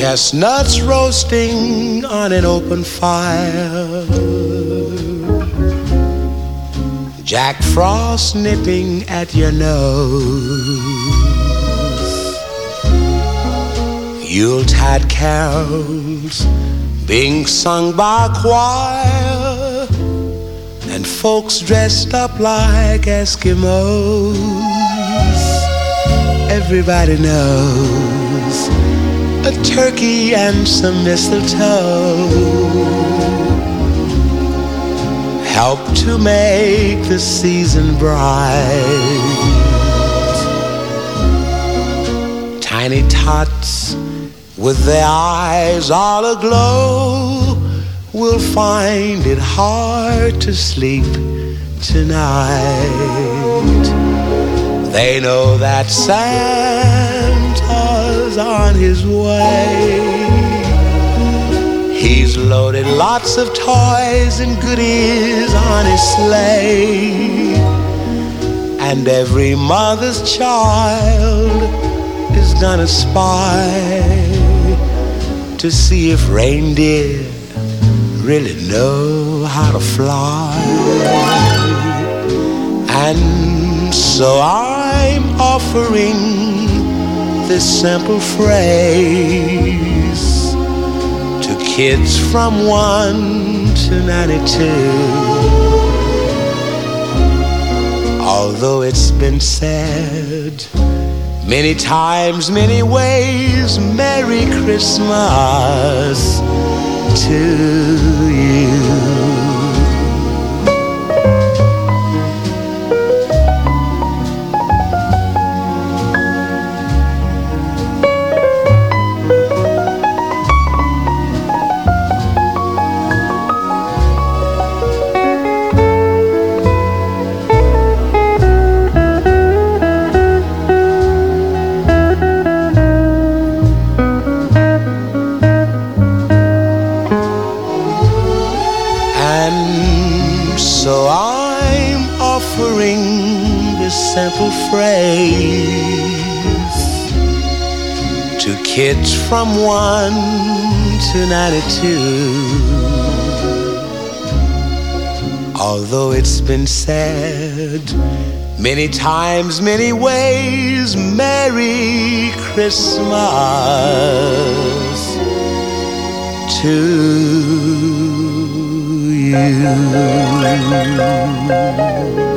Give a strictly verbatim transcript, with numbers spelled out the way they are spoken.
Chestnuts roasting on an open fire, Jack Frost nipping at your nose, Yuletide carols being sung by a choir, and folks dressed up like Eskimos. Everybody knows a turkey and some mistletoe help to make the season bright. Tiny tots with their eyes all aglow will find it hard to sleep tonight. They know that Santa's on his way. He's loaded lots of toys and goodies on his sleigh, and every mother's child is gonna spy to see if reindeer really know how to fly. And so I'm offering this simple phrase to kids from one to ninety-two. Although it's been said many times, many ways, Merry Christmas to you. So I'm offering this simple phrase to kids from one to ninety-two. Although it's been said many times, many ways, Merry Christmas to you.